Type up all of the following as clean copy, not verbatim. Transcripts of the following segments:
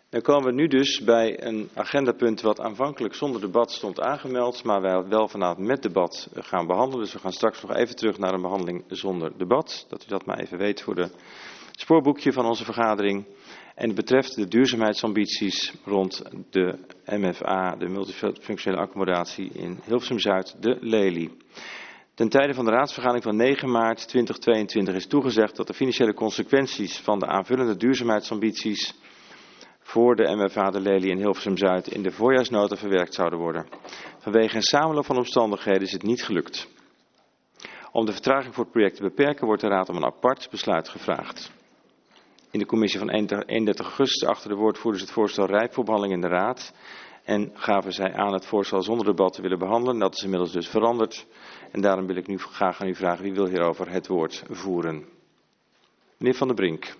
Dan komen we nu dus bij een agendapunt wat aanvankelijk zonder debat stond aangemeld, maar wij wel vanavond met debat gaan behandelen. Dus we gaan straks nog even terug naar een behandeling zonder debat. Dat u dat maar even weet voor het spoorboekje van onze vergadering. En het betreft de duurzaamheidsambities rond de MFA, de multifunctionele accommodatie in Hilversum-Zuid, de Lely. Ten tijde van de raadsvergadering van 9 maart 2022 is toegezegd dat de financiële consequenties van de aanvullende duurzaamheidsambities voor de MFA de Lely in Hilversum-Zuid in de voorjaarsnota verwerkt zouden worden. Vanwege een samenloop van omstandigheden is het niet gelukt. Om de vertraging voor het project te beperken wordt de Raad om een apart besluit gevraagd. In de commissie van 31 augustus achter de woordvoerders het voorstel rijp voor behandeling in de Raad en gaven zij aan het voorstel zonder debat te willen behandelen. Dat is inmiddels dus veranderd en daarom wil ik nu graag aan u vragen wie wil hierover het woord voeren. Meneer Van der Brink.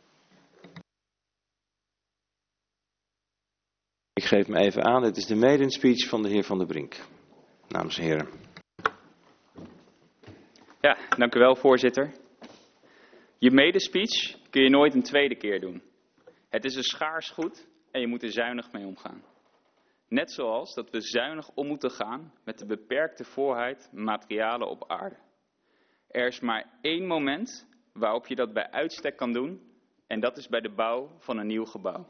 Ik geef me even aan, dit is de maiden speech van de heer Van der Brink. Namens de heren. Ja, dank u wel, voorzitter. Je medespeech kun je nooit een tweede keer doen. Het is een schaars goed en je moet er zuinig mee omgaan. Net zoals dat we zuinig om moeten gaan met de beperkte voorraad materialen op aarde. Er is maar één moment waarop je dat bij uitstek kan doen en dat is bij de bouw van een nieuw gebouw.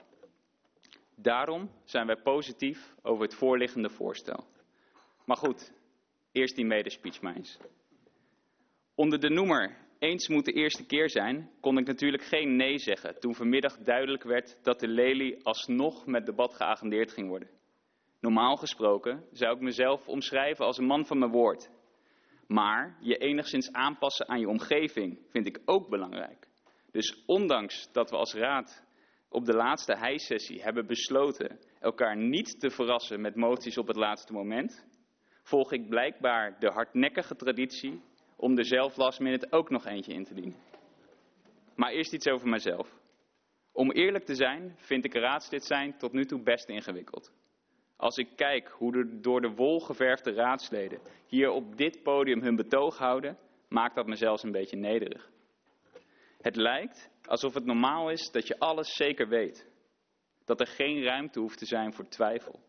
Daarom zijn wij positief over het voorliggende voorstel. Maar goed, eerst die medespeech maar eens. Onder de noemer eens moet de eerste keer zijn, kon ik natuurlijk geen nee zeggen toen vanmiddag duidelijk werd dat de Lely alsnog met debat geagendeerd ging worden. Normaal gesproken zou ik mezelf omschrijven als een man van mijn woord. Maar je enigszins aanpassen aan je omgeving vind ik ook belangrijk. Dus ondanks dat we als raad op de laatste hijsessie hebben besloten elkaar niet te verrassen met moties op het laatste moment, volg ik blijkbaar de hardnekkige traditie om er zelf last minute ook nog eentje in te dienen. Maar eerst iets over mezelf. Om eerlijk te zijn, vind ik raadslid zijn tot nu toe best ingewikkeld. Als ik kijk hoe de door de wol geverfde raadsleden hier op dit podium hun betoog houden, maakt dat me zelfs een beetje nederig. Het lijkt alsof het normaal is dat je alles zeker weet. Dat er geen ruimte hoeft te zijn voor twijfel.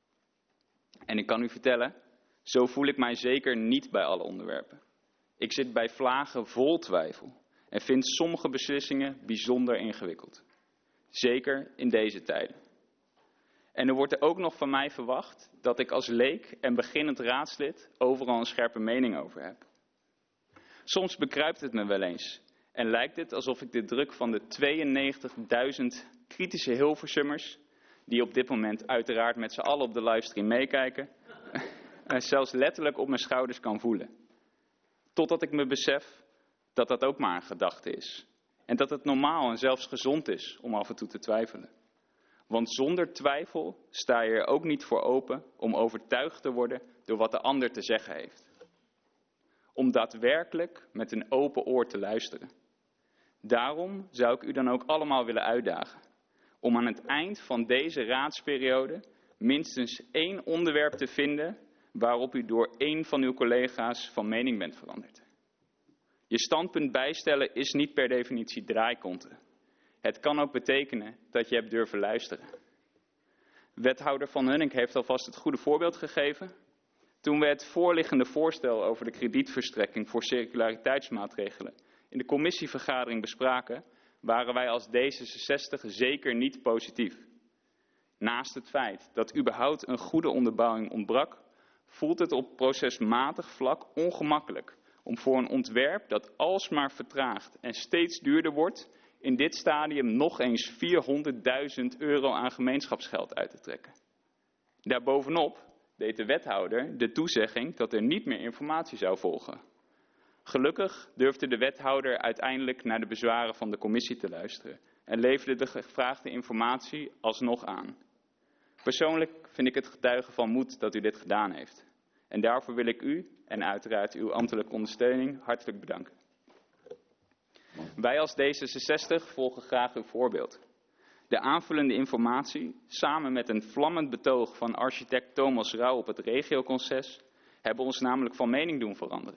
En ik kan u vertellen, zo voel ik mij zeker niet bij alle onderwerpen. Ik zit bij vlagen vol twijfel en vind sommige beslissingen bijzonder ingewikkeld. Zeker in deze tijden. En er wordt er ook nog van mij verwacht dat ik als leek en beginnend raadslid overal een scherpe mening over heb. Soms bekruipt het me wel eens en lijkt het alsof ik de druk van de 92.000 kritische Hilversummers, die op dit moment uiteraard met z'n allen op de livestream meekijken, zelfs letterlijk op mijn schouders kan voelen. Totdat ik me besef dat dat ook maar een gedachte is. En dat het normaal en zelfs gezond is om af en toe te twijfelen. Want zonder twijfel sta je er ook niet voor open om overtuigd te worden door wat de ander te zeggen heeft. Om daadwerkelijk met een open oor te luisteren. Daarom zou ik u dan ook allemaal willen uitdagen. Om aan het eind van deze raadsperiode minstens 1 onderwerp te vinden waarop u door 1 van uw collega's van mening bent veranderd. Je standpunt bijstellen is niet per definitie draaikonten. Het kan ook betekenen dat je hebt durven luisteren. Wethouder Van Hunnik heeft alvast het goede voorbeeld gegeven. Toen we het voorliggende voorstel over de kredietverstrekking voor circulariteitsmaatregelen in de commissievergadering bespraken, waren wij als D66 zeker niet positief. Naast het feit dat überhaupt een goede onderbouwing ontbrak, voelt het op procesmatig vlak ongemakkelijk om voor een ontwerp dat alsmaar vertraagt en steeds duurder wordt, in dit stadium nog eens €400.000 aan gemeenschapsgeld uit te trekken. Daarbovenop deed de wethouder de toezegging dat er niet meer informatie zou volgen. Gelukkig durfde de wethouder uiteindelijk naar de bezwaren van de commissie te luisteren en leverde de gevraagde informatie alsnog aan. Persoonlijk vind ik het getuigen van moed dat u dit gedaan heeft. En daarvoor wil ik u en uiteraard uw ambtelijke ondersteuning hartelijk bedanken. Wij als D66 volgen graag uw voorbeeld. De aanvullende informatie, samen met een vlammend betoog van architect Thomas Rauw op het regioconces, hebben ons namelijk van mening doen veranderen.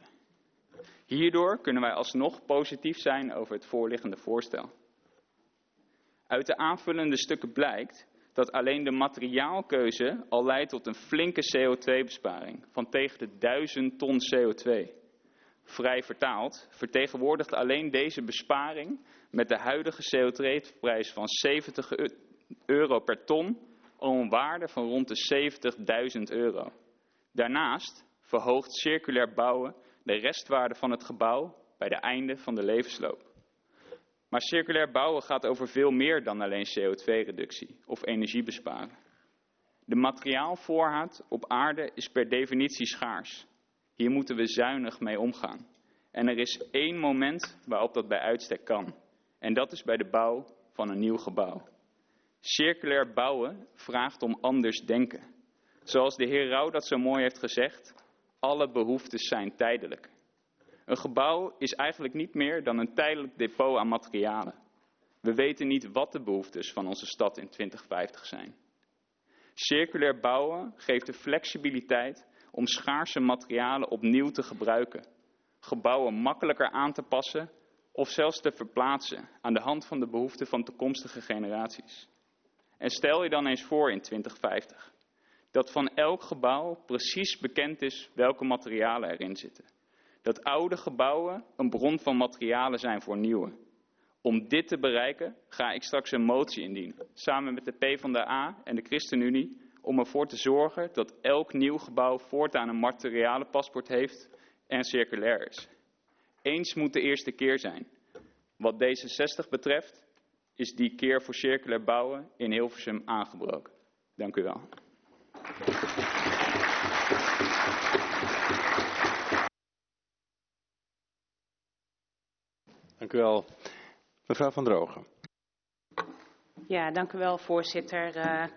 Hierdoor kunnen wij alsnog positief zijn over het voorliggende voorstel. Uit de aanvullende stukken blijkt dat alleen de materiaalkeuze al leidt tot een flinke CO2-besparing van tegen de 1000 ton CO2. Vrij vertaald vertegenwoordigt alleen deze besparing met de huidige CO2-prijs van €70 per ton al een waarde van rond de €70.000. Daarnaast verhoogt circulair bouwen de restwaarde van het gebouw bij de einde van de levensloop. Maar circulair bouwen gaat over veel meer dan alleen CO2-reductie of energiebesparen. De materiaalvoorraad op aarde is per definitie schaars. Hier moeten we zuinig mee omgaan. En er is één moment waarop dat bij uitstek kan. En dat is bij de bouw van een nieuw gebouw. Circulair bouwen vraagt om anders denken. Zoals de heer Rauw dat zo mooi heeft gezegd, alle behoeftes zijn tijdelijk. Een gebouw is eigenlijk niet meer dan een tijdelijk depot aan materialen. We weten niet wat de behoeftes van onze stad in 2050 zijn. Circulair bouwen geeft de flexibiliteit om schaarse materialen opnieuw te gebruiken. Gebouwen makkelijker aan te passen of zelfs te verplaatsen aan de hand van de behoeften van toekomstige generaties. En stel je dan eens voor in 2050 dat van elk gebouw precies bekend is welke materialen erin zitten. Dat oude gebouwen een bron van materialen zijn voor nieuwe. Om dit te bereiken ga ik straks een motie indienen, samen met de PvdA en de ChristenUnie, om ervoor te zorgen dat elk nieuw gebouw voortaan een materialenpaspoort heeft en circulair is. Eens moet de eerste keer zijn. Wat D66 betreft is die keer voor circulair bouwen in Hilversum aangebroken. Dank u wel. Dank u wel. Mevrouw Van Drogen. Ja, dank u wel, voorzitter.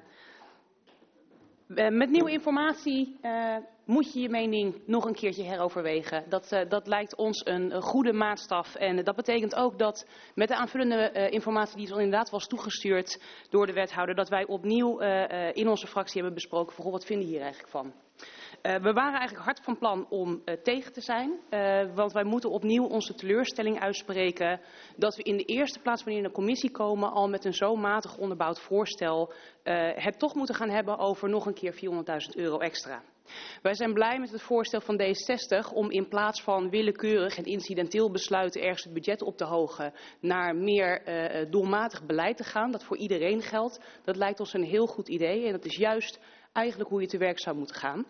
Met nieuwe informatie moet je je mening nog een keertje heroverwegen. Dat lijkt ons een goede maatstaf. En dat betekent ook dat met de aanvullende informatie die ons inderdaad was toegestuurd door de wethouder, dat wij opnieuw in onze fractie hebben besproken van, wat vinden we hier eigenlijk van? We waren eigenlijk hard van plan om tegen te zijn, want wij moeten opnieuw onze teleurstelling uitspreken dat we in de eerste plaats, wanneer we in de commissie komen, al met een zo matig onderbouwd voorstel het toch moeten gaan hebben over nog een keer €400.000 extra. Wij zijn blij met het voorstel van D66 om in plaats van willekeurig en incidenteel besluiten ergens het budget op te hogen naar meer doelmatig beleid te gaan, dat voor iedereen geldt. Dat lijkt ons een heel goed idee en dat is juist eigenlijk hoe je te werk zou moeten gaan.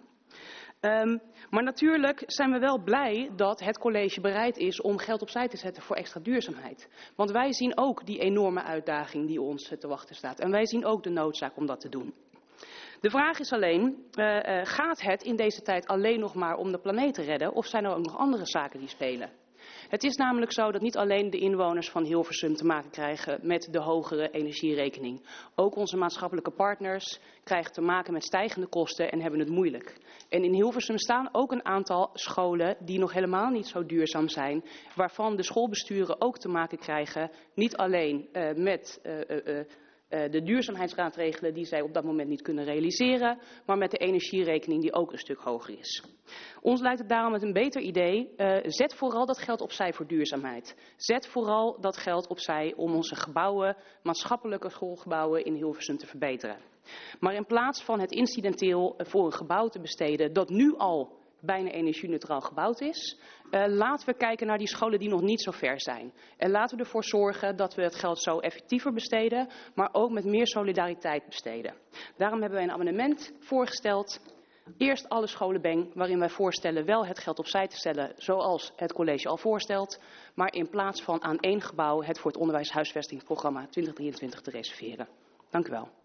Maar natuurlijk zijn we wel blij dat het college bereid is om geld opzij te zetten voor extra duurzaamheid. Want wij zien ook die enorme uitdaging die ons te wachten staat. En wij zien ook de noodzaak om dat te doen. De vraag is alleen, gaat het in deze tijd alleen nog maar om de planeet te redden of zijn er ook nog andere zaken die spelen? Het is namelijk zo dat niet alleen de inwoners van Hilversum te maken krijgen met de hogere energierekening. Ook onze maatschappelijke partners krijgen te maken met stijgende kosten en hebben het moeilijk. En in Hilversum staan ook een aantal scholen die nog helemaal niet zo duurzaam zijn, waarvan de schoolbesturen ook te maken krijgen, niet alleen met de duurzaamheidsmaatregelen die zij op dat moment niet kunnen realiseren, maar met de energierekening die ook een stuk hoger is. Ons lijkt het daarom met een beter idee, zet vooral dat geld opzij voor duurzaamheid. Zet vooral dat geld opzij om onze gebouwen, maatschappelijke schoolgebouwen in Hilversum te verbeteren. Maar in plaats van het incidenteel voor een gebouw te besteden dat nu al bijna energie-neutraal gebouwd is, laten we kijken naar die scholen die nog niet zo ver zijn. En laten we ervoor zorgen dat we het geld zo effectiever besteden, maar ook met meer solidariteit besteden. Daarom hebben wij een amendement voorgesteld. Eerst alle scholen bang, waarin wij voorstellen wel het geld opzij te stellen, zoals het college al voorstelt, maar in plaats van aan één gebouw het voor het onderwijshuisvestingsprogramma 2023 te reserveren. Dank u wel.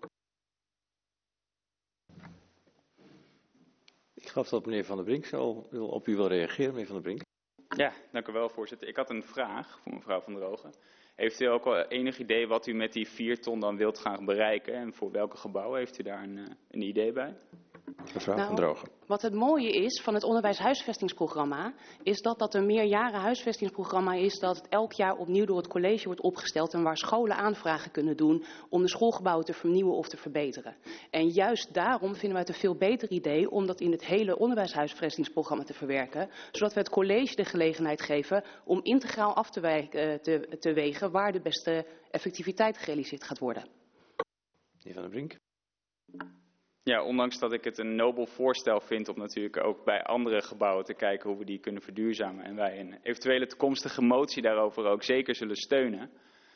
Ik geloof dat meneer Van der Brink op u wil reageren, meneer Van der Brink. Ja, dank u wel, voorzitter. Ik had een vraag voor mevrouw Van Drogen. Heeft u ook al enig idee wat u met die 4 ton dan wilt gaan bereiken en voor welke gebouwen? Heeft u daar een idee bij? Mevrouw Van Drogen. Wat het mooie is van het onderwijshuisvestingsprogramma is dat dat een meerjaren huisvestingsprogramma is dat elk jaar opnieuw door het college wordt opgesteld en waar scholen aanvragen kunnen doen om de schoolgebouwen te vernieuwen of te verbeteren. En juist daarom vinden wij het een veel beter idee om dat in het hele onderwijshuisvestingsprogramma te verwerken, zodat we het college de gelegenheid geven om integraal af te wegen waar de beste effectiviteit gerealiseerd gaat worden. Meneer Van der Brink. Ja, ondanks dat ik het een nobel voorstel vind om natuurlijk ook bij andere gebouwen te kijken hoe we die kunnen verduurzamen. En wij een eventuele toekomstige motie daarover ook zeker zullen steunen.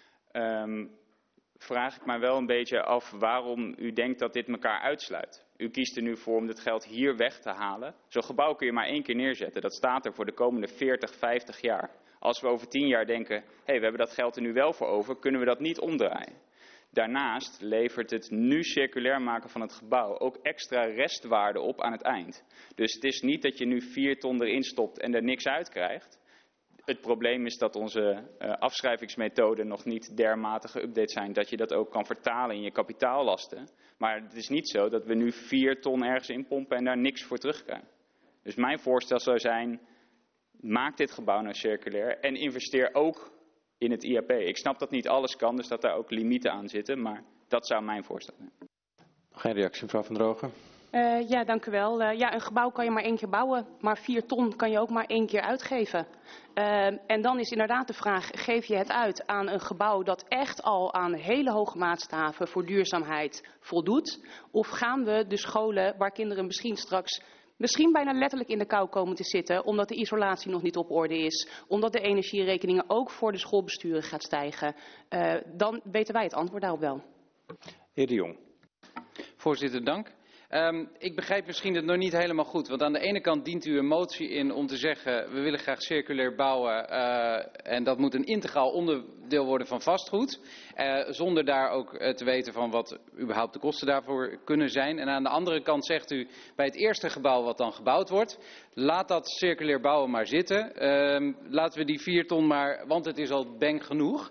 Vraag ik mij wel een beetje af waarom u denkt dat dit elkaar uitsluit. U kiest er nu voor om dit geld hier weg te halen. Zo'n gebouw kun je maar 1 keer neerzetten. Dat staat er voor de komende 40, 50 jaar. Als we over 10 jaar denken, we hebben dat geld er nu wel voor over, kunnen we dat niet omdraaien. Daarnaast levert het nu circulair maken van het gebouw ook extra restwaarde op aan het eind. Dus het is niet dat je nu 4 ton erin stopt en er niks uit krijgt. Het probleem is dat onze afschrijvingsmethoden nog niet dermate geüpdate zijn dat je dat ook kan vertalen in je kapitaallasten. Maar het is niet zo dat we nu 4 ton ergens inpompen en daar niks voor terugkrijgen. Dus mijn voorstel zou zijn, maak dit gebouw nou circulair en investeer ook in het IAP. Ik snap dat niet alles kan, dus dat daar ook limieten aan zitten, maar dat zou mijn voorstel zijn. Geen reactie, mevrouw Van Drogen. Ja, dank u wel. Een gebouw kan je maar 1 keer bouwen, maar 4 ton kan je ook maar 1 keer uitgeven. En dan is inderdaad de vraag, geef je het uit aan een gebouw dat echt al aan hele hoge maatstaven voor duurzaamheid voldoet? Of gaan we de scholen waar kinderen misschien bijna letterlijk in de kou komen te zitten, omdat de isolatie nog niet op orde is, omdat de energierekeningen ook voor de schoolbesturen gaat stijgen, dan weten wij het antwoord daarop wel. Heer De Jong. Voorzitter, dank. Ik begrijp misschien het nog niet helemaal goed, want aan de ene kant dient u een motie in om te zeggen, we willen graag circulair bouwen en dat moet een integraal onderdeel worden van vastgoed, zonder daar ook te weten van wat überhaupt de kosten daarvoor kunnen zijn. En aan de andere kant zegt u, bij het eerste gebouw wat dan gebouwd wordt, laat dat circulair bouwen maar zitten, laten we die 4 ton maar, want het is al bang genoeg.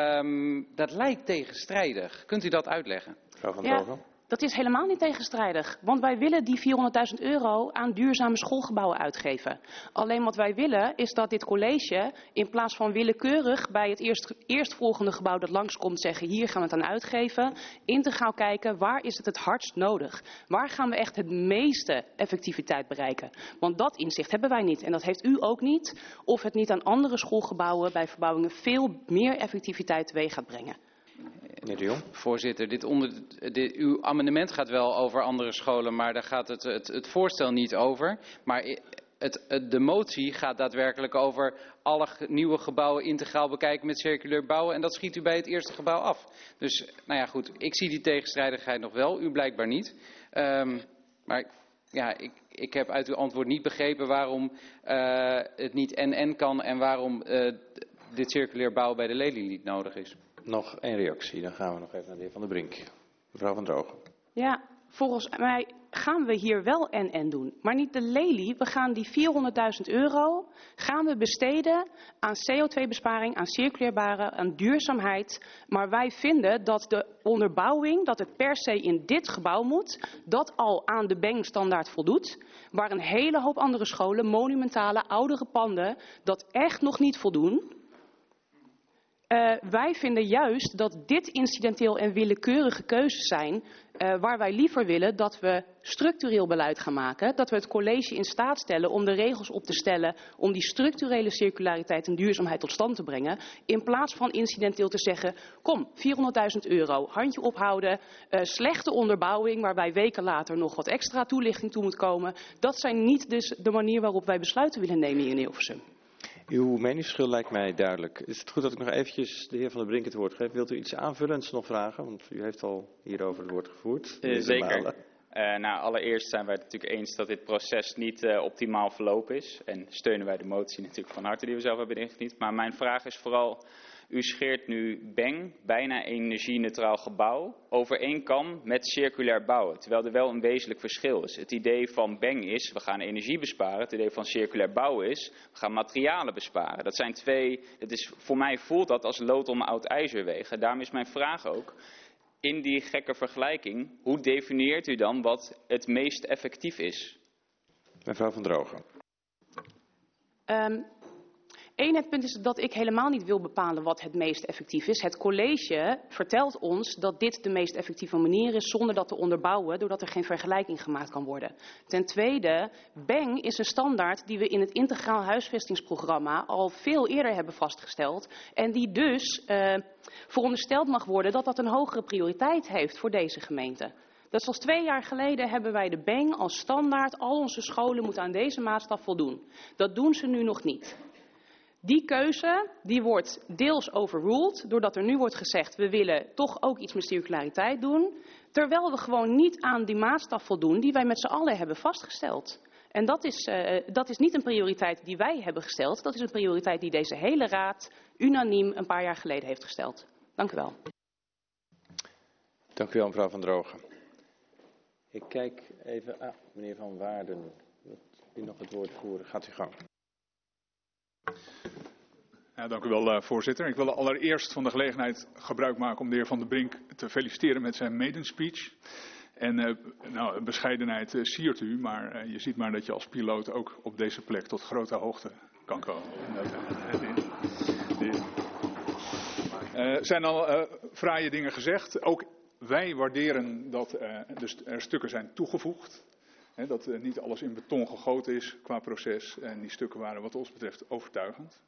Dat lijkt tegenstrijdig. Kunt u dat uitleggen? Mevrouw Van Drogen. Dat is helemaal niet tegenstrijdig, want wij willen die €400.000 aan duurzame schoolgebouwen uitgeven. Alleen wat wij willen is dat dit college in plaats van willekeurig bij het eerstvolgende gebouw dat langskomt zeggen hier gaan we het aan uitgeven, integraal kijken waar is het hardst nodig. Waar gaan we echt het meeste effectiviteit bereiken? Want dat inzicht hebben wij niet en dat heeft u ook niet. Of het niet aan andere schoolgebouwen bij verbouwingen veel meer effectiviteit teweeg gaat brengen. Meneer De Jong. Voorzitter, uw amendement gaat wel over andere scholen, maar daar gaat het voorstel niet over. Maar de motie gaat daadwerkelijk over alle nieuwe gebouwen integraal bekijken met circulair bouwen. En dat schiet u bij het eerste gebouw af. Dus, nou ja goed, ik zie die tegenstrijdigheid nog wel, u blijkbaar niet. Maar ja, ik heb uit uw antwoord niet begrepen waarom het niet en kan en waarom dit circulair bouwen bij de lelie niet nodig is. Nog 1 reactie, dan gaan we nog even naar de heer Van der Brink. Mevrouw Van Drogen. Ja, volgens mij gaan we hier wel en doen. Maar niet de lelie, we gaan die €400.000 gaan we besteden aan CO2-besparing, aan circulairbare, aan duurzaamheid. Maar wij vinden dat de onderbouwing, dat het per se in dit gebouw moet, dat al aan de BENG-standaard voldoet. Waar een hele hoop andere scholen, monumentale, oudere panden, dat echt nog niet voldoen. Wij vinden juist dat dit incidenteel en willekeurige keuzes zijn waar wij liever willen dat we structureel beleid gaan maken. Dat we het college in staat stellen om de regels op te stellen om die structurele circulariteit en duurzaamheid tot stand te brengen. In plaats van incidenteel te zeggen, kom, €400.000, handje ophouden, slechte onderbouwing waarbij weken later nog wat extra toelichting toe moet komen. Dat zijn niet dus de manier waarop wij besluiten willen nemen hier in Hilversum. Uw meningsverschil lijkt mij duidelijk. Is het goed dat ik nog eventjes de heer Van der Brink het woord geef? Wilt u iets aanvullends nog vragen? Want u heeft al hierover het woord gevoerd. Zeker. Allereerst zijn wij het natuurlijk eens dat dit proces niet optimaal verlopen is. En steunen wij de motie natuurlijk van harte die we zelf hebben ingediend. Maar mijn vraag is vooral, u scheert nu BENG, bijna energie-neutraal gebouw, over één kam met circulair bouwen. Terwijl er wel een wezenlijk verschil is. Het idee van BENG is, we gaan energie besparen. Het idee van circulair bouwen is, we gaan materialen besparen. Dat zijn voor mij voelt dat als lood om oud ijzer wegen. Daarom is mijn vraag ook, in die gekke vergelijking, hoe definieert u dan wat het meest effectief is? Mevrouw Van Drogen. Het punt is dat ik helemaal niet wil bepalen wat het meest effectief is. Het college vertelt ons dat dit de meest effectieve manier is zonder dat te onderbouwen, doordat er geen vergelijking gemaakt kan worden. Ten tweede, BANG is een standaard die we in het integraal huisvestingsprogramma al veel eerder hebben vastgesteld. En die dus verondersteld mag worden dat dat een hogere prioriteit heeft voor deze gemeente. Dat is als 2 jaar geleden hebben wij de BANG als standaard. Al onze scholen moeten aan deze maatstaf voldoen. Dat doen ze nu nog niet. Die keuze die wordt deels overruled, doordat er nu wordt gezegd we willen toch ook iets met circulariteit doen, terwijl we gewoon niet aan die maatstaf voldoen die wij met z'n allen hebben vastgesteld. En dat is niet een prioriteit die wij hebben gesteld, dat is een prioriteit die deze hele raad unaniem een paar jaar geleden heeft gesteld. Dank u wel. Dank u wel, mevrouw Van Drogen. Ik kijk even, meneer Van Waarden, wilt u nog het woord voeren? Gaat u gang. Ja, dank u wel, voorzitter. Ik wil allereerst van de gelegenheid gebruik maken om de heer Van der Brink te feliciteren met zijn maiden speech. En bescheidenheid siert u, maar je ziet maar dat je als piloot ook op deze plek tot grote hoogte kan komen. Er zijn al fraaie dingen gezegd. Ook wij waarderen dat er stukken zijn toegevoegd. Dat niet alles in beton gegoten is qua proces. En die stukken waren wat ons betreft overtuigend.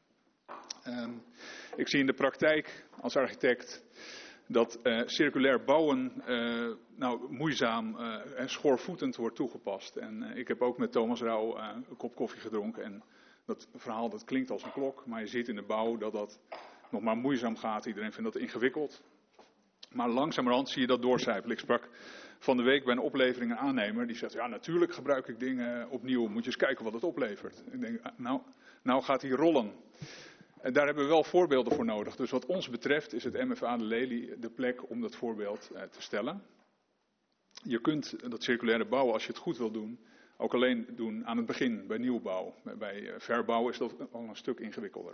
Ik zie in de praktijk als architect dat circulair bouwen moeizaam en schoorvoetend wordt toegepast. En ik heb ook met Thomas Rauw een kop koffie gedronken. En dat verhaal dat klinkt als een klok. Maar je ziet in de bouw dat dat nog maar moeizaam gaat. Iedereen vindt dat ingewikkeld. Maar langzamerhand zie je dat doorcijpelen. Ik sprak van de week bij een oplevering een aannemer die zegt, ja natuurlijk gebruik ik dingen opnieuw, moet je eens kijken wat het oplevert. Ik denk, nou gaat hij rollen. En daar hebben we wel voorbeelden voor nodig. Dus wat ons betreft is het MFA de Lely de plek om dat voorbeeld te stellen. Je kunt dat circulaire bouwen, als je het goed wil doen, ook alleen doen aan het begin bij nieuwbouw. Bij verbouw is dat al een stuk ingewikkelder.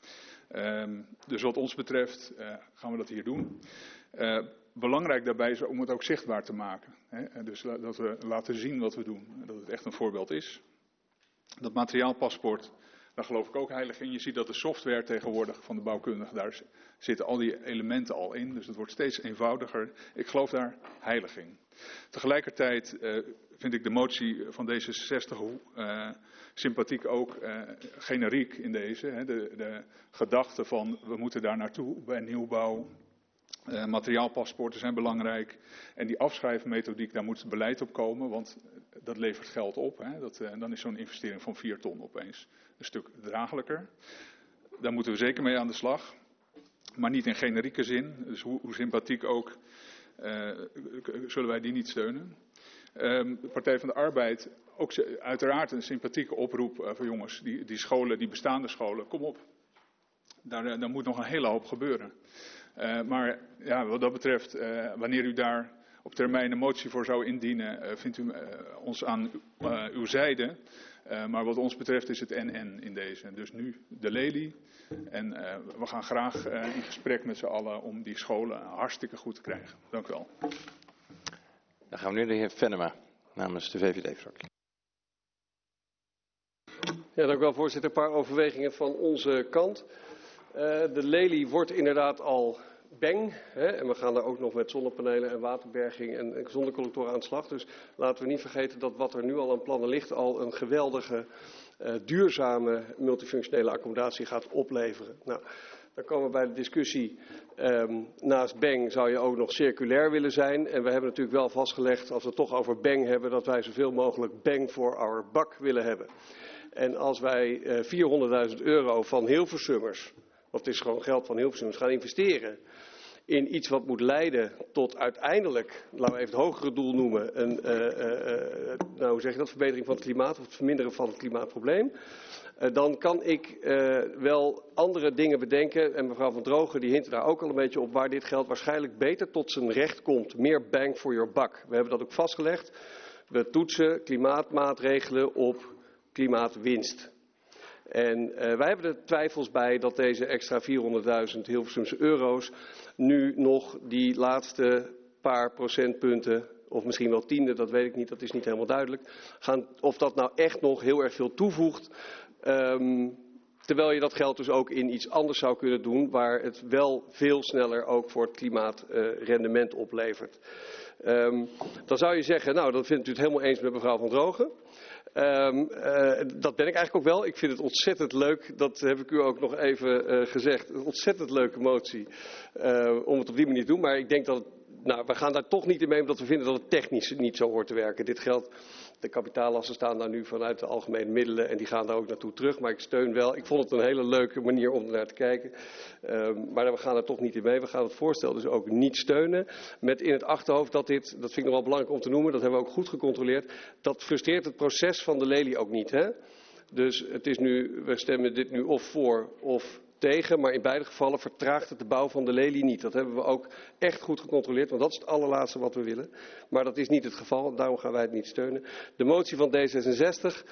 Dus wat ons betreft gaan we dat hier doen. Belangrijk daarbij is om het ook zichtbaar te maken. Dus dat we laten zien wat we doen. Dat het echt een voorbeeld is. Dat materiaalpaspoort, daar geloof ik ook heilig in. Je ziet dat de software tegenwoordig van de bouwkundige, daar zitten al die elementen al in. Dus het wordt steeds eenvoudiger. Ik geloof daar heilig in. Tegelijkertijd vind ik de motie van D66 sympathiek ook generiek in deze. De gedachte van we moeten daar naartoe bij nieuwbouw. Materiaalpaspoorten zijn belangrijk. En die afschrijfmethodiek, daar moet beleid op komen, want dat levert geld op. Dan is zo'n investering van 4 ton opeens een stuk draaglijker. Daar moeten we zeker mee aan de slag. Maar niet in generieke zin. Dus hoe sympathiek ook, zullen wij die niet steunen. De Partij van de Arbeid, ook uiteraard een sympathieke oproep van jongens, die scholen, die bestaande scholen, kom op. Daar moet nog een hele hoop gebeuren. Maar ja, wat dat betreft, wanneer u daar op termijn een motie voor zou indienen, vindt u ons aan uw zijde. Maar wat ons betreft is het en in deze. Dus nu de Lely. En we gaan graag in gesprek met z'n allen om die scholen hartstikke goed te krijgen. Dank u wel. Dan gaan we nu de heer Venema namens de VVD-fractie. Ja, dank u wel, voorzitter. Een paar overwegingen van onze kant. De Lely wordt inderdaad al BANG. En we gaan daar ook nog met zonnepanelen en waterberging en zonnecollectoren aan de slag. Dus laten we niet vergeten dat wat er nu al aan plannen ligt al een geweldige duurzame multifunctionele accommodatie gaat opleveren. Nou, dan komen we bij de discussie. Naast BANG zou je ook nog circulair willen zijn. En we hebben natuurlijk wel vastgelegd, als we het toch over BANG hebben, dat wij zoveel mogelijk bang for our buck willen hebben. En als wij 400.000 euro van Hilversummers, of het is gewoon geld van Hilversummers, gaan investeren in iets wat moet leiden tot uiteindelijk, laten we even het hogere doel noemen, hoe zeg je dat, verbetering van het klimaat of het verminderen van het klimaatprobleem. Dan kan ik wel andere dingen bedenken, en mevrouw Van Drogen die hint daar ook al een beetje op, waar dit geld waarschijnlijk beter tot zijn recht komt. Meer bang for your buck. We hebben dat ook vastgelegd. We toetsen klimaatmaatregelen op klimaatwinst. En wij hebben er twijfels bij dat deze extra 400.000 Hilversumse euro's nu nog die laatste paar procentpunten, of misschien wel tiende, dat weet ik niet, dat is niet helemaal duidelijk. Of dat nou echt nog heel erg veel toevoegt. Terwijl je dat geld dus ook in iets anders zou kunnen doen, waar het wel veel sneller ook voor het klimaat rendement oplevert. Dan zou je zeggen, nou, dat vindt u het helemaal eens met mevrouw Van Drogen. Dat ben ik eigenlijk ook wel. Ik vind het ontzettend leuk, dat heb ik u ook nog even gezegd, een ontzettend leuke motie om het op die manier te doen. Maar ik denk dat we gaan daar toch niet in mee, omdat we vinden dat het technisch niet zo hoort te werken. Dit geldt, de kapitaallasten staan daar nu vanuit de algemene middelen en die gaan daar ook naartoe terug. Maar ik steun wel, ik vond het een hele leuke manier om naar te kijken. Maar we gaan er toch niet in mee. We gaan het voorstel dus ook niet steunen. Met in het achterhoofd dat dit, dat vind ik nog wel belangrijk om te noemen, dat hebben we ook goed gecontroleerd. Dat frustreert het proces van de lelie ook niet. Hè? Dus het is nu, we stemmen dit nu of voor of tegen, maar in beide gevallen vertraagt het de bouw van de lelie niet. Dat hebben we ook echt goed gecontroleerd, want dat is het allerlaatste wat we willen. Maar dat is niet het geval en daarom gaan wij het niet steunen. De motie van D66,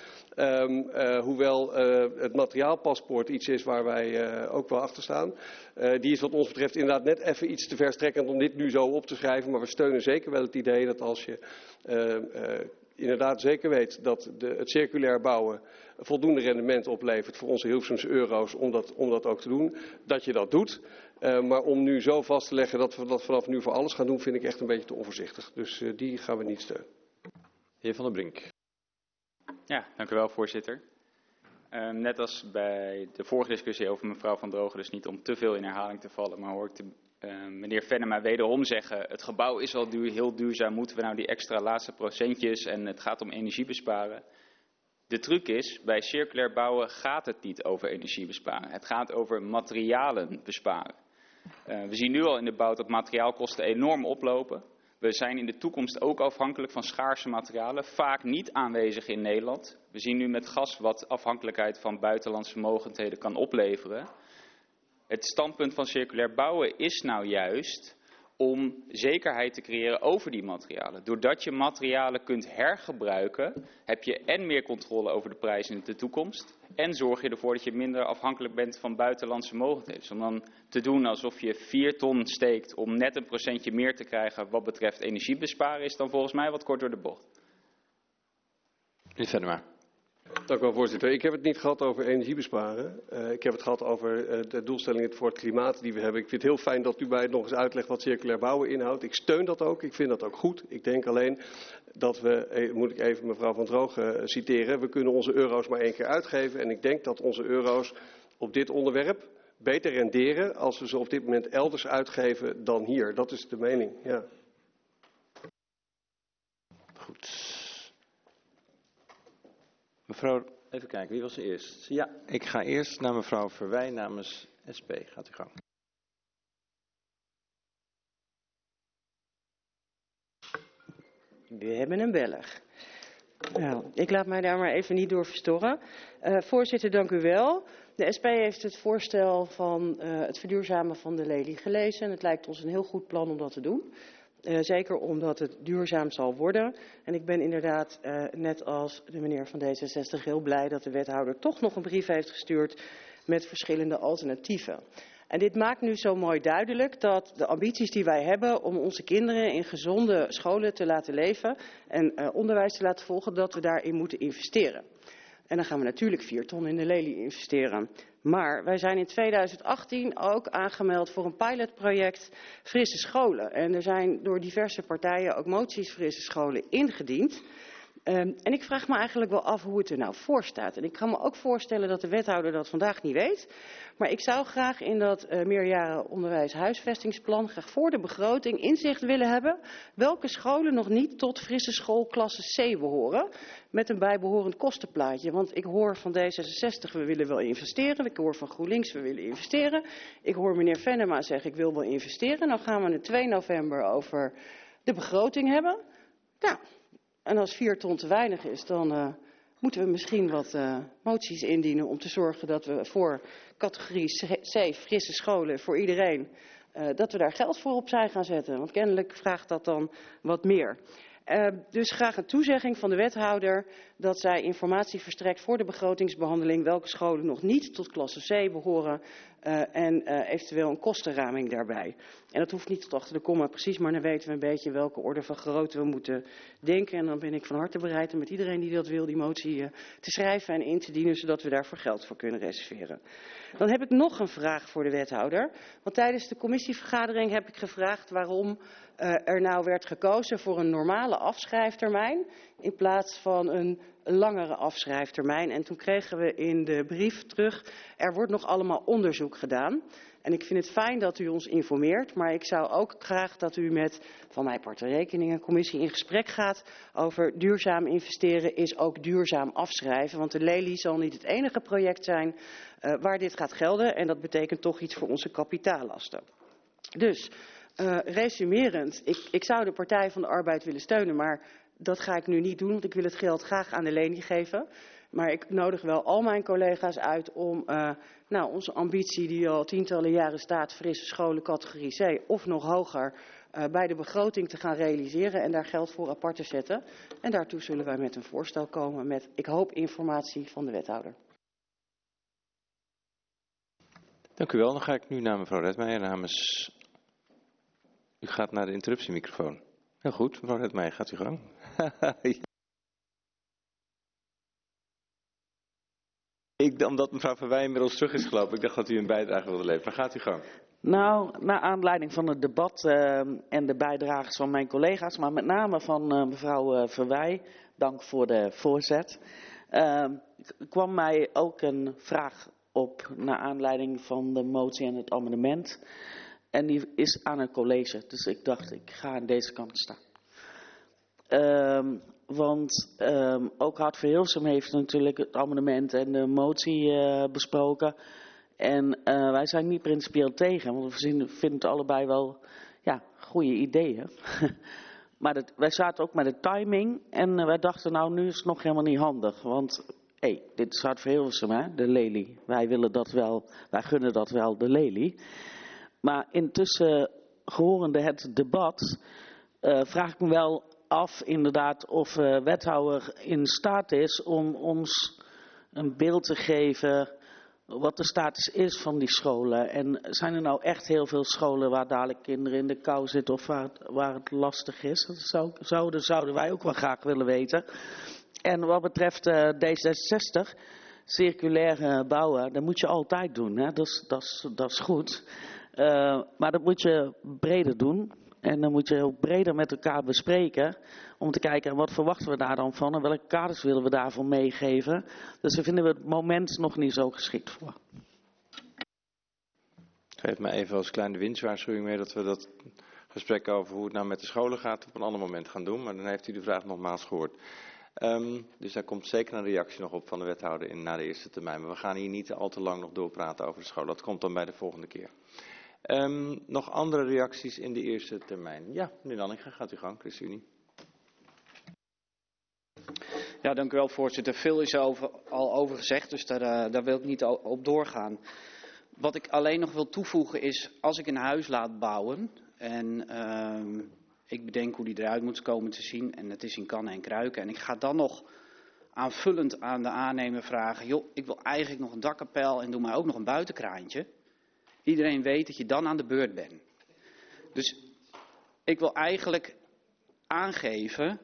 hoewel het materiaalpaspoort iets is waar wij ook wel achter staan, die is wat ons betreft inderdaad net even iets te verstrekkend om dit nu zo op te schrijven. Maar we steunen zeker wel het idee dat als je inderdaad zeker weet dat het circulair bouwen voldoende rendement oplevert voor onze Hilversumse euro's om dat ook te doen, dat je dat doet. Maar om nu zo vast te leggen dat we dat vanaf nu voor alles gaan doen, vind ik echt een beetje te onvoorzichtig. Dus die gaan we niet steunen. Heer Van der Brink. Ja, dank u wel, voorzitter. Net als bij de vorige discussie over mevrouw Van Drogen, dus niet om te veel in herhaling te vallen, maar hoor ik meneer Venema wederom zeggen, het gebouw is al heel duurzaam, moeten we nou die extra laatste procentjes en het gaat om energie besparen. De truc is, bij circulair bouwen gaat het niet over energie besparen. Het gaat over materialen besparen. We zien nu al in de bouw dat materiaalkosten enorm oplopen. We zijn in de toekomst ook afhankelijk van schaarse materialen, vaak niet aanwezig in Nederland. We zien nu met gas wat afhankelijkheid van buitenlandse mogendheden kan opleveren. Het standpunt van circulair bouwen is nou juist om zekerheid te creëren over die materialen. Doordat je materialen kunt hergebruiken, heb je en meer controle over de prijs in de toekomst. En zorg je ervoor dat je minder afhankelijk bent van buitenlandse mogendheden. Dus om dan te doen alsof je 4 ton steekt om net een procentje meer te krijgen wat betreft energiebesparen, is dan volgens mij wat kort door de bocht. Meneer Venema. Dank u wel, voorzitter. Ik heb het niet gehad over energiebesparen. Ik heb het gehad over de doelstellingen voor het klimaat die we hebben. Ik vind het heel fijn dat u mij nog eens uitlegt wat circulair bouwen inhoudt. Ik steun dat ook. Ik vind dat ook goed. Ik denk alleen dat we, moet ik even mevrouw Van Drogen citeren, we kunnen onze euro's maar 1 keer uitgeven. En ik denk dat onze euro's op dit onderwerp beter renderen als we ze op dit moment elders uitgeven dan hier. Dat is de mening, ja. Goed. Mevrouw, even kijken, wie was er eerst? Ja, ik ga eerst naar mevrouw Verwij namens SP. Gaat u gang. We hebben een Belg. Nou, ik laat mij daar maar even niet door verstoren. Voorzitter, dank u wel. De SP heeft het voorstel van het verduurzamen van de lelie gelezen. Het lijkt ons een heel goed plan om dat te doen. Zeker omdat het duurzaam zal worden. En ik ben inderdaad, net als de meneer van D66, heel blij dat de wethouder toch nog een brief heeft gestuurd met verschillende alternatieven. En dit maakt nu zo mooi duidelijk dat de ambities die wij hebben om onze kinderen in gezonde scholen te laten leven en onderwijs te laten volgen, dat we daarin moeten investeren. En dan gaan we natuurlijk 4 ton in de lelie investeren. Maar wij zijn in 2018 ook aangemeld voor een pilotproject Frisse Scholen. En er zijn door diverse partijen ook moties Frisse Scholen ingediend. En ik vraag me eigenlijk wel af hoe het er nou voor staat. En ik kan me ook voorstellen dat de wethouder dat vandaag niet weet. Maar ik zou graag in dat meerjaren onderwijs huisvestingsplan graag voor de begroting inzicht willen hebben welke scholen nog niet tot Frisse School klasse C behoren. Met een bijbehorend kostenplaatje. Want ik hoor van D66 we willen wel investeren. Ik hoor van GroenLinks we willen investeren. Ik hoor meneer Venema zeggen ik wil wel investeren. Nou gaan we het 2 november over de begroting hebben. Nou. En als 4 ton te weinig is, dan moeten we misschien wat moties indienen om te zorgen dat we voor categorie C, frisse scholen, voor iedereen, dat we daar geld voor opzij gaan zetten. Want kennelijk vraagt dat dan wat meer. Dus graag een toezegging van de wethouder dat zij informatie verstrekt voor de begrotingsbehandeling welke scholen nog niet tot klasse C behoren en eventueel een kostenraming daarbij. En dat hoeft niet tot achter de komma precies, maar dan weten we een beetje welke orde van grootte we moeten denken. En dan ben ik van harte bereid om met iedereen die dat wil die motie te schrijven en in te dienen, zodat we daarvoor geld voor kunnen reserveren. Dan heb ik nog een vraag voor de wethouder. Want tijdens de commissievergadering heb ik gevraagd waarom er nou werd gekozen voor een normale afschrijftermijn in plaats van een langere afschrijftermijn. En toen kregen we in de brief terug, er wordt nog allemaal onderzoek gedaan. En ik vind het fijn dat u ons informeert, maar ik zou ook graag dat u met Van mij Aparte Rekeningencommissie in gesprek gaat over duurzaam investeren is ook duurzaam afschrijven. Want de Lely zal niet het enige project zijn waar dit gaat gelden en dat betekent toch iets voor onze kapitaallasten. Dus resumerend, ik zou de Partij van de Arbeid willen steunen, maar dat ga ik nu niet doen, want ik wil het geld graag aan de Lely geven. Maar ik nodig wel al mijn collega's uit om onze ambitie die al tientallen jaren staat, frisse scholen categorie C of nog hoger, bij de begroting te gaan realiseren en daar geld voor apart te zetten. En daartoe zullen wij met een voorstel komen met, ik hoop, informatie van de wethouder. Dank u wel. Dan ga ik nu naar mevrouw Redmeijer namens... U gaat naar de interruptiemicrofoon. Heel goed, mevrouw Redmeijer, gaat u gang. Omdat mevrouw Verwij inmiddels terug is gelopen, ik dacht dat u een bijdrage wilde leveren. Maar gaat u gang. Nou, naar aanleiding van het debat en de bijdrages van mijn collega's, maar met name van mevrouw Verwij, dank voor de voorzet, kwam mij ook een vraag op naar aanleiding van de motie en het amendement. En die is aan het college, dus ik dacht ik ga aan deze kant staan. Want ook Hart voor Hilversum heeft natuurlijk het amendement en de motie besproken. En wij zijn niet principieel tegen, want we vinden het allebei wel goede ideeën. Maar wij zaten ook met de timing en wij dachten nou nu is het nog helemaal niet handig. Want dit is Hart voor Hilversum, hè, de Lely. Wij willen dat wel, wij gunnen dat wel, de Lely. Maar intussen gehorende het debat vraag ik me wel af inderdaad of wethouder in staat is om ons een beeld te geven wat de status is van die scholen. En zijn er nou echt heel veel scholen waar dadelijk kinderen in de kou zitten of waar het lastig is? Dat zouden wij ook wel graag willen weten. En wat betreft D66, circulair bouwen, dat moet je altijd doen. Hè? Dat is goed. Maar dat moet je breder doen. En dan moet je ook breder met elkaar bespreken. Om te kijken wat verwachten we daar dan van. En welke kaders willen we daarvoor meegeven. Dus daar vinden we het moment nog niet zo geschikt voor. Geef me even als kleine winstwaarschuwing mee dat we dat gesprek over hoe het nou met de scholen gaat op een ander moment gaan doen. Maar dan heeft u de vraag nogmaals gehoord. Dus daar komt zeker een reactie nog op van de wethouder na de eerste termijn. Maar we gaan hier niet al te lang nog doorpraten over de school. Dat komt dan bij de volgende keer. Nog andere reacties in de eerste termijn? Ja, meneer Nanninga, gaat u gang, ChristenUnie. Ja, dank u wel, voorzitter. Veel is al over gezegd, dus daar wil ik niet op doorgaan. Wat ik alleen nog wil toevoegen is, als ik een huis laat bouwen en ik bedenk hoe die eruit moet komen te zien en het is in kannen en kruiken en ik ga dan nog aanvullend aan de aannemer vragen, joh, ik wil eigenlijk nog een dakkapel en doe mij ook nog een buitenkraantje. Iedereen weet dat je dan aan de beurt bent. Dus ik wil eigenlijk aangeven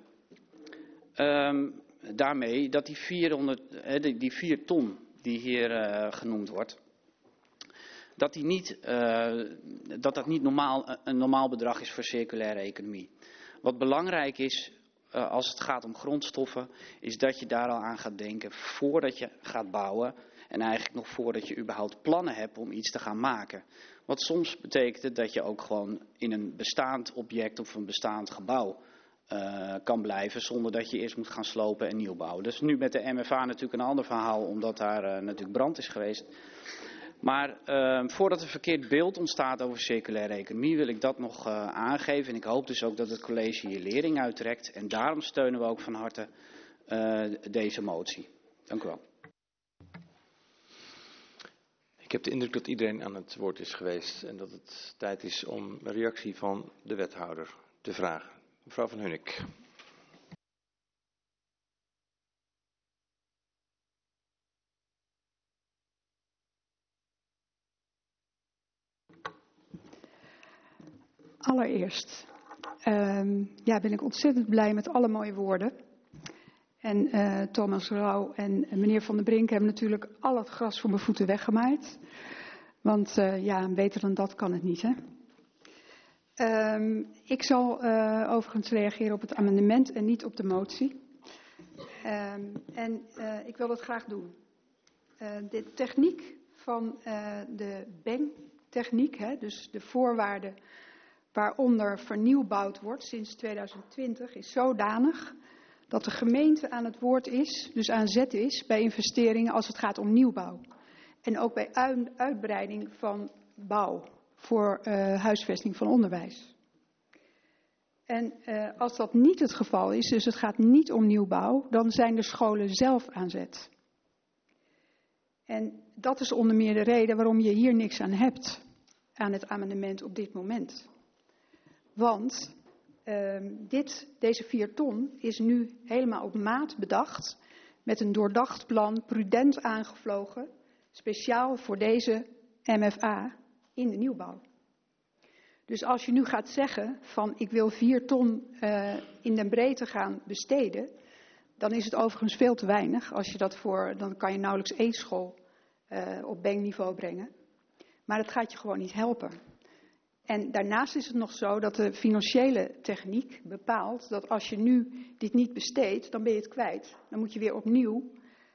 daarmee dat die 4 ton die hier genoemd wordt, dat dat niet een normaal bedrag is voor circulaire economie. Wat belangrijk is als het gaat om grondstoffen, is dat je daar al aan gaat denken voordat je gaat bouwen. En eigenlijk nog voordat je überhaupt plannen hebt om iets te gaan maken. Wat soms betekent het dat je ook gewoon in een bestaand object of een bestaand gebouw kan blijven. Zonder dat je eerst moet gaan slopen en nieuw bouwen. Dat is nu met de MFA natuurlijk een ander verhaal. Omdat daar natuurlijk brand is geweest. Maar voordat er een verkeerd beeld ontstaat over circulaire economie wil ik dat nog aangeven. En ik hoop dus ook dat het college hier lering uittrekt. En daarom steunen we ook van harte deze motie. Dank u wel. Ik heb de indruk dat iedereen aan het woord is geweest en dat het tijd is om een reactie van de wethouder te vragen. Mevrouw Van Hunnik. Allereerst ben ik ontzettend blij met alle mooie woorden. En Thomas Rauw en meneer Van der Brink hebben natuurlijk al het gras voor mijn voeten weggemaaid. Want beter dan dat kan het niet, hè? Ik zal overigens reageren op het amendement en niet op de motie. Ik wil dat graag doen. De techniek van de BENG-techniek, dus de voorwaarden waaronder vernieuwbouwd wordt sinds 2020, is zodanig dat de gemeente aan het woord is, dus aan zet is bij investeringen als het gaat om nieuwbouw. En ook bij uitbreiding van bouw voor huisvesting van onderwijs. En als dat niet het geval is, dus het gaat niet om nieuwbouw, dan zijn de scholen zelf aan zet. En dat is onder meer de reden waarom je hier niks aan hebt, aan het amendement op dit moment. Want deze 4 ton is nu helemaal op maat bedacht, met een doordacht plan, prudent aangevlogen, speciaal voor deze MFA in de nieuwbouw. Dus als je nu gaat zeggen van ik wil 4 ton in de breedte gaan besteden, dan is het overigens veel te weinig. Als je dat dan kan je nauwelijks één school op BENG-niveau brengen. Maar dat gaat je gewoon niet helpen. En daarnaast is het nog zo dat de financiële techniek bepaalt dat als je nu dit niet besteedt, dan ben je het kwijt. Dan moet je weer opnieuw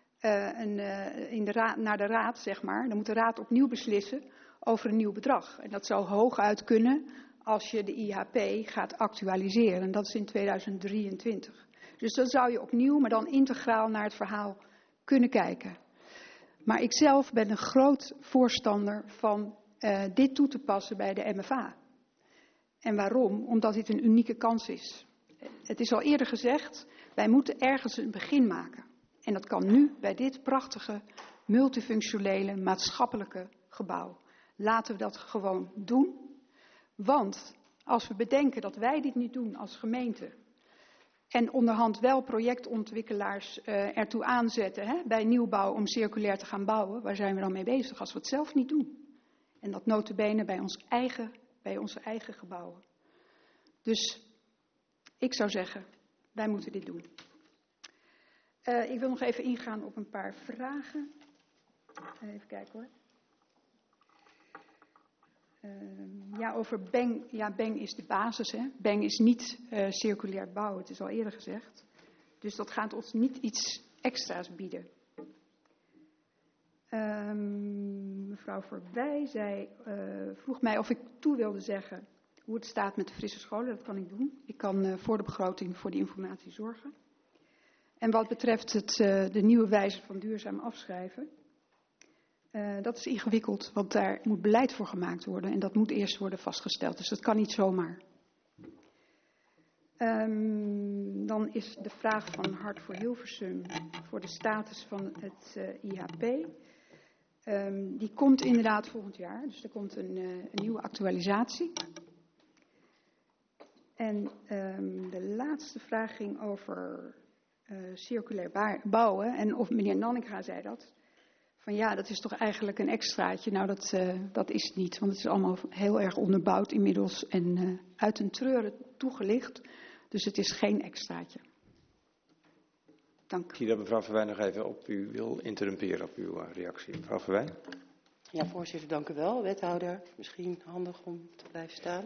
naar de raad, zeg maar. Dan moet de raad opnieuw beslissen over een nieuw bedrag. En dat zou hooguit kunnen als je de IHP gaat actualiseren. En dat is in 2023. Dus dan zou je opnieuw, maar dan integraal naar het verhaal kunnen kijken. Maar ik zelf ben een groot voorstander van dit toe te passen bij de MFA. En waarom? Omdat dit een unieke kans is. Het is al eerder gezegd, wij moeten ergens een begin maken. En dat kan nu bij dit prachtige, multifunctionele, maatschappelijke gebouw. Laten we dat gewoon doen. Want als we bedenken dat wij dit niet doen als gemeente, en onderhand wel projectontwikkelaars ertoe aanzetten bij nieuwbouw om circulair te gaan bouwen, waar zijn we dan mee bezig als we het zelf niet doen? En dat nota bene bij onze eigen gebouwen. Dus ik zou zeggen, wij moeten dit doen. Ik wil nog even ingaan op een paar vragen. Even kijken hoor. Over BENG. Ja, BENG is de basis. Hè. BENG is niet circulair bouwen, het is al eerder gezegd. Dus dat gaat ons niet iets extra's bieden. Mevrouw Verwij vroeg mij of ik toe wilde zeggen hoe het staat met de frisse scholen. Dat kan ik doen. Ik kan voor de begroting voor die informatie zorgen. En wat betreft de nieuwe wijze van duurzaam afschrijven. Dat is ingewikkeld, want daar moet beleid voor gemaakt worden. En dat moet eerst worden vastgesteld. Dus dat kan niet zomaar. Dan is de vraag van Hart voor Hilversum voor de status van het IHP. Die komt inderdaad volgend jaar. Dus er komt een nieuwe actualisatie. En de laatste vraag ging over circulair bouwen. En of meneer Nanninga zei dat. Van ja, dat is toch eigenlijk een extraatje. Nou, dat is het niet. Want het is allemaal heel erg onderbouwd inmiddels. En uit een treuren toegelicht. Dus het is geen extraatje. Dank. Ik zie dat mevrouw Verwij nog even op u wil interrumperen op uw reactie. Mevrouw Verwij. Ja, voorzitter, dank u wel. Wethouder, misschien handig om te blijven staan.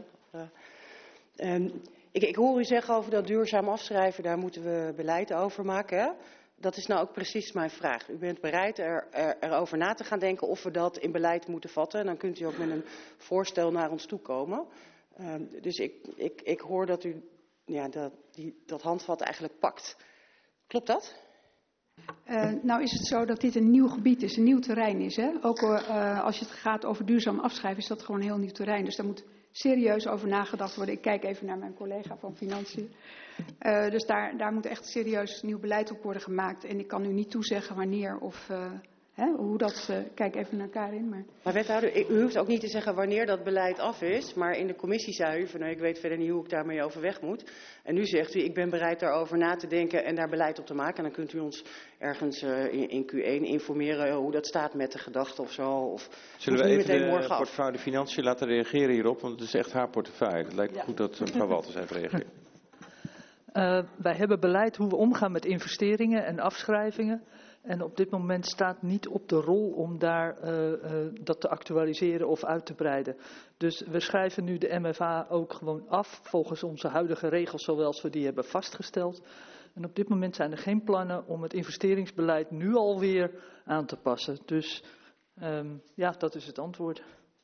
Ik hoor u zeggen over dat duurzaam afschrijven, daar moeten we beleid over maken. Hè? Dat is nou ook precies mijn vraag. U bent bereid erover na te gaan denken of we dat in beleid moeten vatten. En dan kunt u ook met een voorstel naar ons toe komen. Dus ik hoor dat u dat handvat eigenlijk pakt. Klopt dat? Nou is het zo dat dit een nieuw gebied is, een nieuw terrein is. Hè? Ook als het gaat over duurzaam afschrijven is dat gewoon een heel nieuw terrein. Dus daar moet serieus over nagedacht worden. Ik kijk even naar mijn collega van Financiën. Dus daar moet echt serieus nieuw beleid op worden gemaakt. En ik kan u niet toezeggen wanneer of Hoe dat, kijk even naar Karin. Maar wethouder, u hoeft ook niet te zeggen wanneer dat beleid af is. Maar in de commissie zei u van ik weet verder niet hoe ik daarmee overweg moet. En nu zegt u ik ben bereid daarover na te denken en daar beleid op te maken. En dan kunt u ons ergens in Q1 informeren hoe dat staat met de gedachten of zo. Of zullen we even de morgen portefeuille Financiën laten reageren hierop? Want het is echt haar portefeuille. Het lijkt me goed dat mevrouw Walters even reageert. Wij hebben beleid hoe we omgaan met investeringen en afschrijvingen. En op dit moment staat niet op de rol om daar dat te actualiseren of uit te breiden. Dus we schrijven nu de MFA ook gewoon af volgens onze huidige regels zoals we die hebben vastgesteld. En op dit moment zijn er geen plannen om het investeringsbeleid nu alweer aan te passen. Dus dat is het antwoord.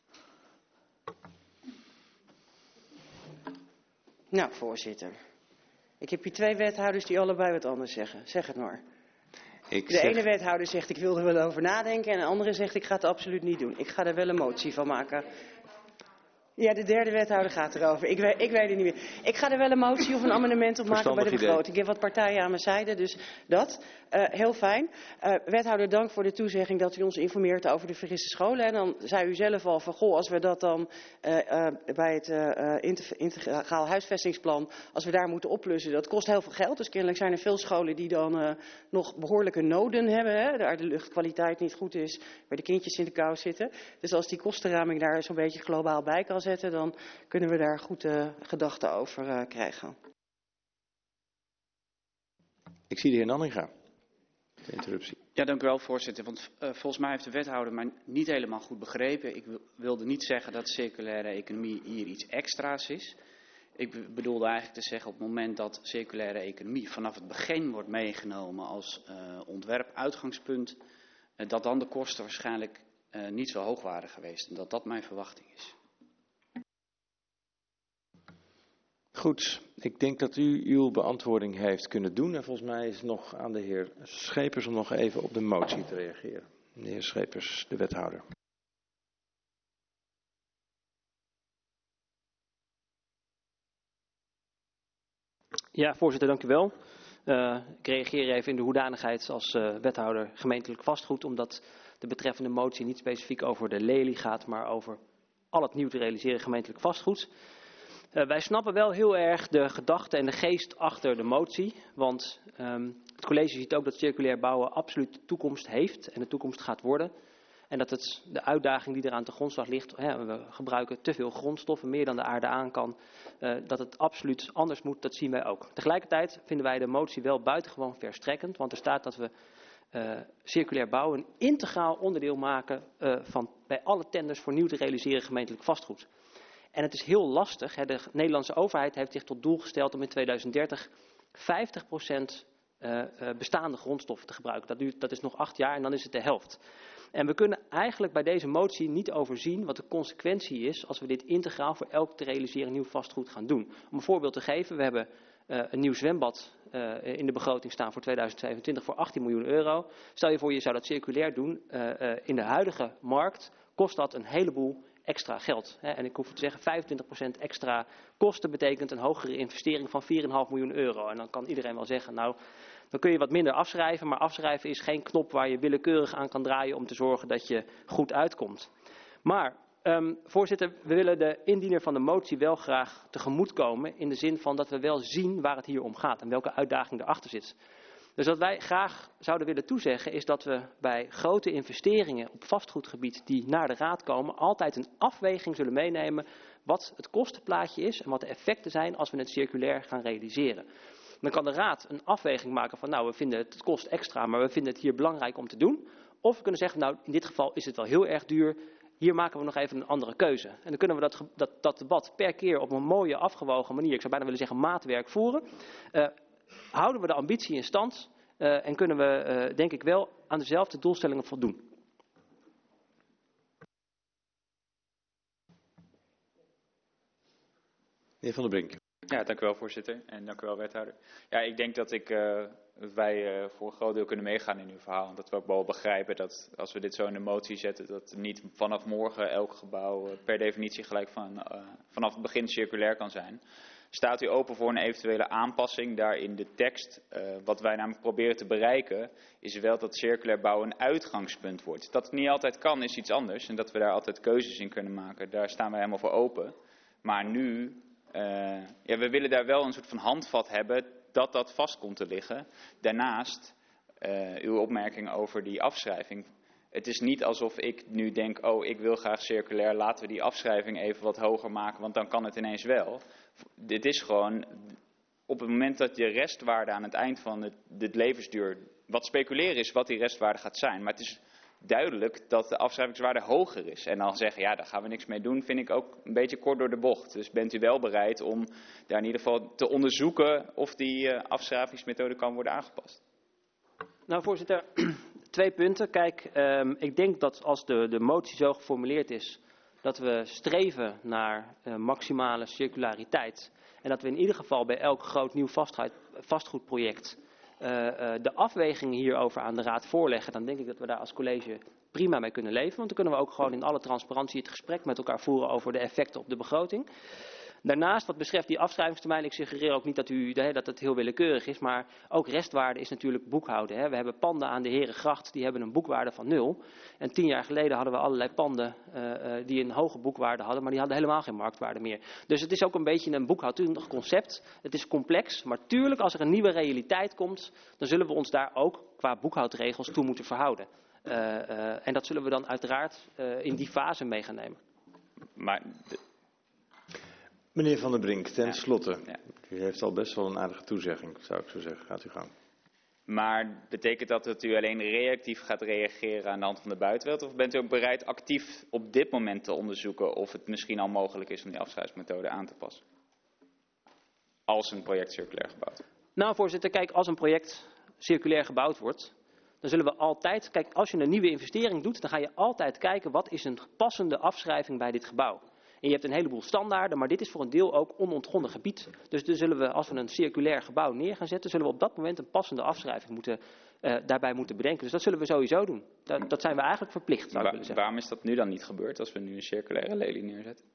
Nou, voorzitter. Ik heb hier 2 wethouders die allebei wat anders zeggen. Zeg het maar. De ene wethouder zegt ik wil er wel over nadenken en de andere zegt ik ga het absoluut niet doen. Ik ga er wel een motie van maken. Ja, de derde wethouder gaat erover. Ik weet het niet meer. Ik ga er wel een motie of een amendement op maken bij de begroting. Ik heb wat partijen aan mijn zijde, dus dat. Heel fijn. Wethouder, dank voor de toezegging dat u ons informeert over de vergiste scholen. En dan zei u zelf al van, als we dat dan bij het integraal huisvestingsplan, als we daar moeten oplossen, dat kost heel veel geld. Dus kennelijk zijn er veel scholen die dan nog behoorlijke noden hebben. Daar de luchtkwaliteit niet goed is, waar de kindjes in de kou zitten. Dus als die kostenraming daar zo'n beetje globaal bij kan zetten, dan kunnen we daar goed gedachten over krijgen. Ik zie de heer Nanninga. De interruptie. Ja, dank u wel, voorzitter. Want volgens mij heeft de wethouder mij niet helemaal goed begrepen. Ik wilde niet zeggen dat circulaire economie hier iets extra's is. Ik bedoelde eigenlijk te zeggen op het moment dat circulaire economie vanaf het begin wordt meegenomen als ontwerp-uitgangspunt, dat dan de kosten waarschijnlijk niet zo hoog waren geweest. En dat dat mijn verwachting is. Goed, ik denk dat u uw beantwoording heeft kunnen doen. En volgens mij is het nog aan de heer Schepers om nog even op de motie te reageren. De heer Schepers, de wethouder. Ja, voorzitter, dank u wel. Ik reageer even in de hoedanigheid als wethouder gemeentelijk vastgoed, omdat de betreffende motie niet specifiek over de lelie gaat, maar over al het nieuw te realiseren gemeentelijk vastgoed. Wij snappen wel heel erg de gedachte en de geest achter de motie, want het college ziet ook dat circulair bouwen absoluut de toekomst heeft en de toekomst gaat worden. En dat het de uitdaging die er aan de grondslag ligt, we gebruiken te veel grondstoffen, meer dan de aarde aan kan, dat het absoluut anders moet, dat zien wij ook. Tegelijkertijd vinden wij de motie wel buitengewoon verstrekkend, want er staat dat we circulair bouwen een integraal onderdeel maken van bij alle tenders voor nieuw te realiseren gemeentelijk vastgoed. En het is heel lastig. De Nederlandse overheid heeft zich tot doel gesteld om in 2030 50% bestaande grondstoffen te gebruiken. Dat is nog 8 jaar en dan is het de helft. En we kunnen eigenlijk bij deze motie niet overzien wat de consequentie is als we dit integraal voor elk te realiseren nieuw vastgoed gaan doen. Om een voorbeeld te geven, we hebben een nieuw zwembad in de begroting staan voor 2025 voor 18 miljoen euro. Stel je voor je zou dat circulair doen. In de huidige markt kost dat een heleboel extra geld. En ik hoef te zeggen, 25% extra kosten betekent een hogere investering van 4,5 miljoen euro. En dan kan iedereen wel zeggen, nou, dan kun je wat minder afschrijven. Maar afschrijven is geen knop waar je willekeurig aan kan draaien om te zorgen dat je goed uitkomt. Maar, voorzitter, we willen de indiener van de motie wel graag tegemoetkomen in de zin van dat we wel zien waar het hier om gaat en welke uitdaging erachter zit. Dus wat wij graag zouden willen toezeggen is dat we bij grote investeringen op vastgoedgebied die naar de raad komen altijd een afweging zullen meenemen wat het kostenplaatje is en wat de effecten zijn als we het circulair gaan realiseren. Dan kan de raad een afweging maken van nou we vinden het kost extra maar we vinden het hier belangrijk om te doen. Of we kunnen zeggen nou in dit geval is het wel heel erg duur, hier maken we nog even een andere keuze. En dan kunnen we dat debat per keer op een mooie afgewogen manier, ik zou bijna willen zeggen maatwerk voeren. Houden we de ambitie in stand en kunnen we denk ik wel aan dezelfde doelstellingen voldoen. De heer Van der Brink. Ja, dank u wel voorzitter en dank u wel wethouder. Ja, ik denk dat wij voor een groot deel kunnen meegaan in uw verhaal. En dat we ook wel begrijpen dat als we dit zo in de motie zetten, dat niet vanaf morgen elk gebouw per definitie gelijk vanaf het begin circulair kan zijn. Staat u open voor een eventuele aanpassing daar in de tekst? Wat wij namelijk proberen te bereiken is wel dat circulair bouwen een uitgangspunt wordt. Dat het niet altijd kan is iets anders en dat we daar altijd keuzes in kunnen maken. Daar staan we helemaal voor open. Maar nu, we willen daar wel een soort van handvat hebben dat vast komt te liggen. Daarnaast, uw opmerking over die afschrijving. Het is niet alsof ik nu denk, ik wil graag circulair, laten we die afschrijving even wat hoger maken, want dan kan het ineens wel. Dit is gewoon, op het moment dat je restwaarde aan het eind van de levensduur, wat speculeren is wat die restwaarde gaat zijn, maar het is duidelijk dat de afschrijvingswaarde hoger is. En dan zeggen, daar gaan we niks mee doen, vind ik ook een beetje kort door de bocht. Dus bent u wel bereid om daar in ieder geval te onderzoeken of die afschrijvingsmethode kan worden aangepast? Nou, voorzitter, 2 punten. Kijk, ik denk dat als de motie zo geformuleerd is, dat we streven naar maximale circulariteit. En dat we in ieder geval bij elk groot nieuw vastgoedproject de afwegingen hierover aan de Raad voorleggen. Dan denk ik dat we daar als college prima mee kunnen leven. Want dan kunnen we ook gewoon in alle transparantie het gesprek met elkaar voeren over de effecten op de begroting. Daarnaast, wat betreft die afschrijvingstermijn, ik suggereer ook niet dat het heel willekeurig is, maar ook restwaarde is natuurlijk boekhouden. Hè. We hebben panden aan de Herengracht, die hebben een boekwaarde van 0. En 10 jaar geleden hadden we allerlei panden die een hoge boekwaarde hadden, maar die hadden helemaal geen marktwaarde meer. Dus het is ook een beetje een boekhoudkundig concept. Het is complex, maar tuurlijk als er een nieuwe realiteit komt, dan zullen we ons daar ook qua boekhoudregels toe moeten verhouden. En dat zullen we dan uiteraard in die fase mee gaan nemen. Maar Meneer Van der Brink, ten slotte. Ja. U heeft al best wel een aardige toezegging, zou ik zo zeggen. Gaat u gang. Maar betekent dat u alleen reactief gaat reageren aan de hand van de buitenwereld? Of bent u ook bereid actief op dit moment te onderzoeken of het misschien al mogelijk is om die afschrijvingsmethode aan te passen? Als een project circulair gebouwd wordt. Nou, voorzitter, kijk, als een project circulair gebouwd wordt, dan zullen we altijd, kijk, als je een nieuwe investering doet, dan ga je altijd kijken wat is een passende afschrijving bij dit gebouw. En je hebt een heleboel standaarden, maar dit is voor een deel ook onontgonnen gebied. Dus dan zullen we, als we een circulair gebouw neer gaan zetten, zullen we op dat moment een passende afschrijving daarbij moeten bedenken. Dus dat zullen we sowieso doen. Dat zijn we eigenlijk verplicht, zou ik willen zeggen. Waarom is dat nu dan niet gebeurd, als we nu een circulaire lelie neerzetten?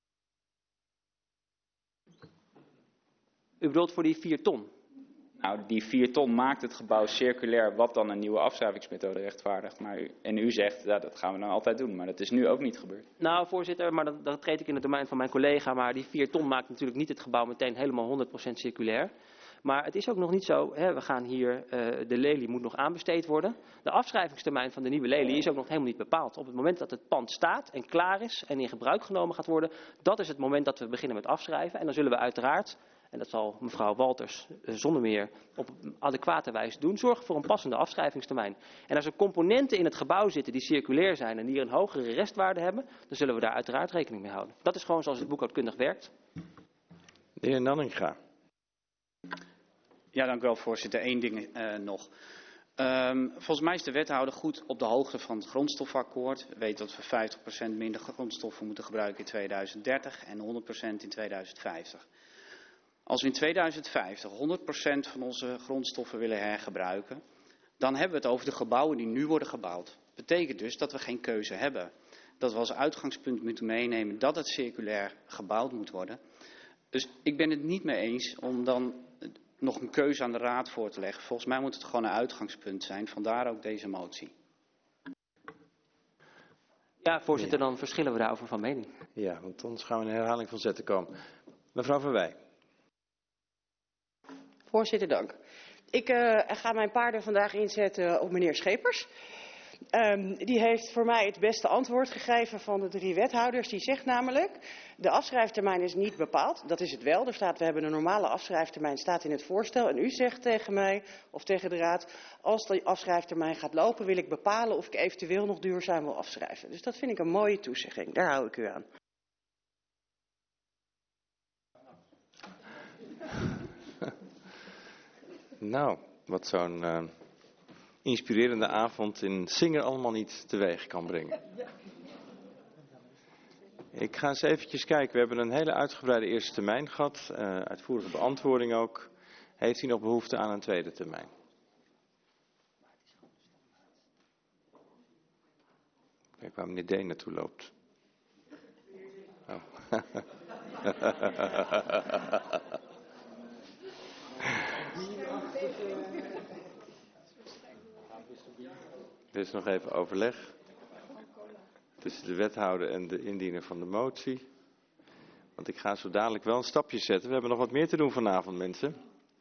U bedoelt voor die 4 ton? Nou, die 4 ton maakt het gebouw circulair, wat dan een nieuwe afschrijvingsmethode rechtvaardigt. En u zegt, dat gaan we dan altijd doen, maar dat is nu ook niet gebeurd. Nou, voorzitter, maar dan treed ik in het domein van mijn collega, maar die 4 ton maakt natuurlijk niet het gebouw meteen helemaal 100% circulair. Maar het is ook nog niet zo, we gaan hier, de lelie moet nog aanbesteed worden. De afschrijvingstermijn van de nieuwe lelie is ook nog helemaal niet bepaald. Op het moment dat het pand staat en klaar is en in gebruik genomen gaat worden, dat is het moment dat we beginnen met afschrijven. En dan zullen we uiteraard, en dat zal mevrouw Walters zonder meer op adequate wijze doen, zorgen voor een passende afschrijvingstermijn. En als er componenten in het gebouw zitten die circulair zijn en die een hogere restwaarde hebben, dan zullen we daar uiteraard rekening mee houden. Dat is gewoon zoals het boekhoudkundig werkt. De heer Nanninga. Ja, dank u wel, voorzitter. Eén ding nog. Volgens mij is de wethouder goed op de hoogte van het grondstofakkoord. We weten dat we 50% minder grondstoffen moeten gebruiken in 2030 en 100% in 2050. Als we in 2050 100% van onze grondstoffen willen hergebruiken, dan hebben we het over de gebouwen die nu worden gebouwd. Dat betekent dus dat we geen keuze hebben. Dat we als uitgangspunt moeten meenemen dat het circulair gebouwd moet worden. Dus ik ben het niet mee eens om dan nog een keuze aan de Raad voor te leggen. Volgens mij moet het gewoon een uitgangspunt zijn, vandaar ook deze motie. Ja, voorzitter, dan verschillen we daarover van mening. Ja, want anders gaan we in herhaling van zetten komen. Mevrouw Van Wij. Voorzitter, dank. Ik ga mijn paarden vandaag inzetten op meneer Schepers. Die heeft voor mij het beste antwoord gegeven van de 3 wethouders. Die zegt namelijk, de afschrijftermijn is niet bepaald. Dat is het wel. Er staat, we hebben een normale afschrijftermijn, staat in het voorstel. En u zegt tegen mij, of tegen de Raad, als de afschrijftermijn gaat lopen, wil ik bepalen of ik eventueel nog duurzaam wil afschrijven. Dus dat vind ik een mooie toezegging. Daar hou ik u aan. Nou, wat zo'n inspirerende avond in Singer allemaal niet teweeg kan brengen. Ik ga eens eventjes kijken. We hebben een hele uitgebreide eerste termijn gehad. Uitvoerige beantwoording ook. Heeft u nog behoefte aan een tweede termijn? Kijk waar meneer Deen naartoe loopt. Oh. Er is nog even overleg tussen de wethouder en de indiener van de motie. Want ik ga zo dadelijk wel een stapje zetten. We hebben nog wat meer te doen vanavond, mensen.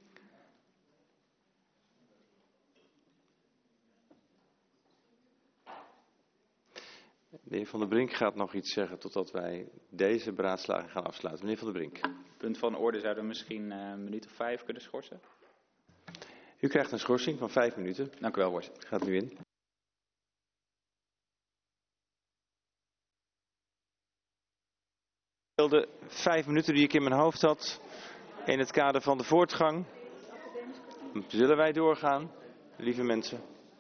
De heer Van der Brink gaat nog iets zeggen totdat wij deze beraadslaging gaan afsluiten. Meneer Van der Brink. Punt van orde zouden we misschien een minuut of 5 kunnen schorsen. U krijgt een schorsing van 5 minuten. Dank u wel, voorzitter. Gaat nu in. De 5 minuten die ik in mijn hoofd had in het kader van de voortgang. Zullen wij doorgaan, lieve mensen?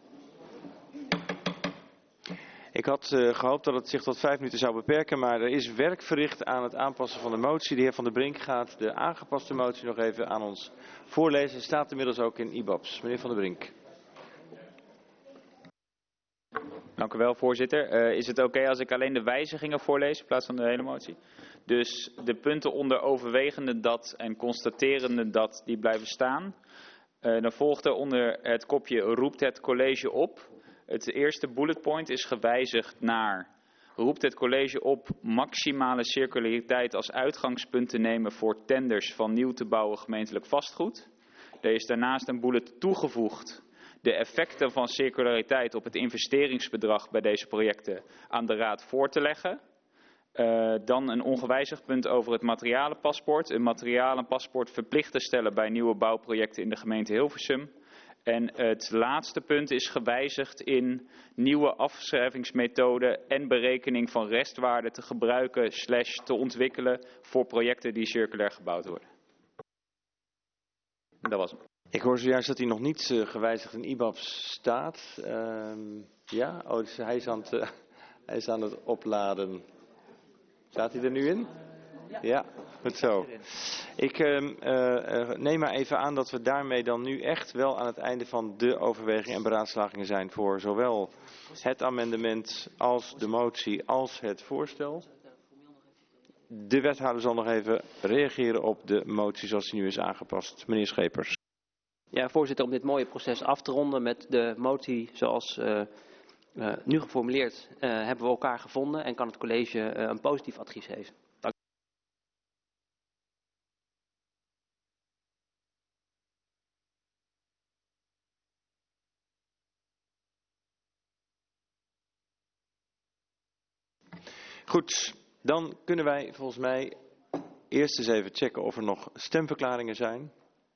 Ik had gehoopt dat het zich tot 5 minuten zou beperken, maar er is werk verricht aan het aanpassen van de motie. De heer Van der Brink gaat de aangepaste motie nog even aan ons voorlezen. Staat inmiddels ook in IBABS. Meneer Van der Brink. Dank u wel, voorzitter. Is het oké als ik alleen de wijzigingen voorlees in plaats van de hele motie? Dus de punten onder overwegende dat en constaterende dat, die blijven staan. Dan volgt er onder het kopje roept het college op. Het eerste bulletpoint is gewijzigd naar roept het college op maximale circulariteit als uitgangspunt te nemen voor tenders van nieuw te bouwen gemeentelijk vastgoed. Er is daarnaast een bullet toegevoegd. De effecten van circulariteit op het investeringsbedrag bij deze projecten aan de Raad voor te leggen. Dan een ongewijzigd punt over het materialenpaspoort. Een materialenpaspoort verplicht te stellen bij nieuwe bouwprojecten in de gemeente Hilversum. En het laatste punt is gewijzigd in nieuwe afschrijvingsmethoden en berekening van restwaarde te gebruiken / te ontwikkelen voor projecten die circulair gebouwd worden. Dat was hem. Ik hoor zojuist dat hij nog niet gewijzigd in IBABS staat. Ja, dus hij is aan het opladen. Staat hij er nu in? Ja, goed zo. Ik neem maar even aan dat we daarmee dan nu echt wel aan het einde van de overwegingen en beraadslagingen zijn voor zowel het amendement als de motie als het voorstel. De wethouder zal nog even reageren op de motie zoals die nu is aangepast. Meneer Schepers. Ja, voorzitter, om dit mooie proces af te ronden met de motie zoals nu geformuleerd, hebben we elkaar gevonden en kan het college een positief advies geven. Dank. Goed, dan kunnen wij volgens mij eerst eens even checken of er nog stemverklaringen zijn.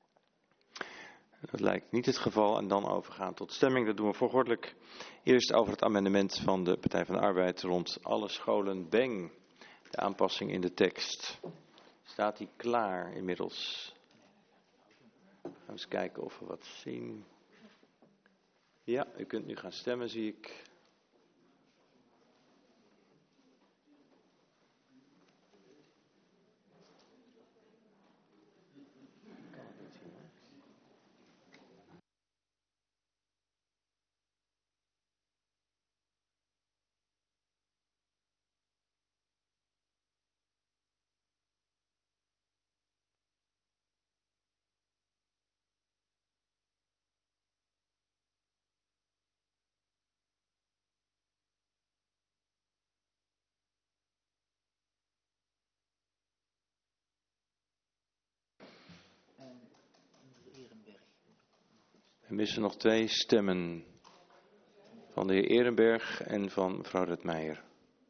Dat lijkt niet het geval en dan overgaan tot stemming. Dat doen we volgordelijk. Eerst over het amendement van de Partij van de Arbeid rond alle scholen Beng. De aanpassing in de tekst. Staat die klaar inmiddels? Gaan we eens kijken of we wat zien. Ja, u kunt nu gaan stemmen, zie ik. Er missen nog 2 stemmen. Van de heer Ehrenberg en van mevrouw Redmeijer.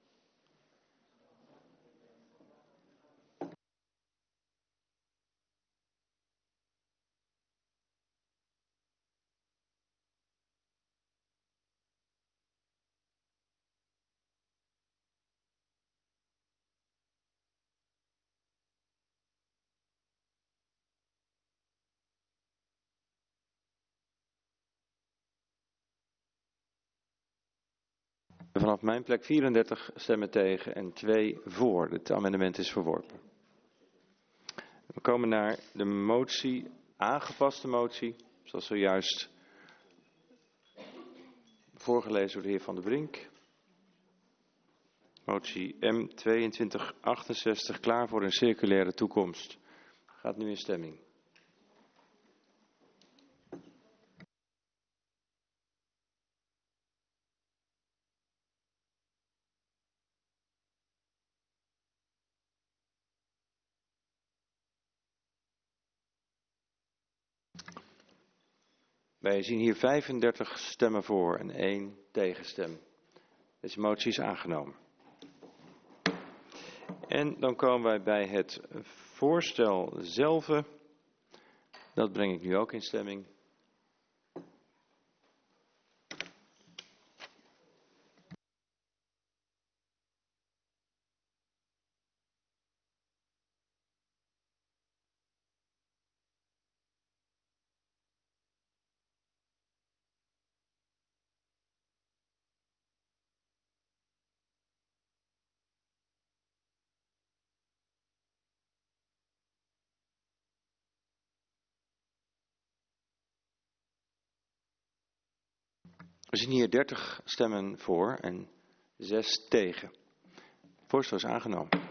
Vanaf mijn plek 34 stemmen tegen en 2 voor. Het amendement is verworpen. We komen naar de motie, aangepaste motie, zoals zojuist voorgelezen door de heer Van der Brink. Motie M2268, klaar voor een circulaire toekomst. Gaat nu in stemming. Wij zien hier 35 stemmen voor en 1 tegenstem. Deze motie is aangenomen. En dan komen wij bij het voorstel zelf. Dat breng ik nu ook in stemming. We zien hier 30 stemmen voor en 6 tegen. Het voorstel is aangenomen.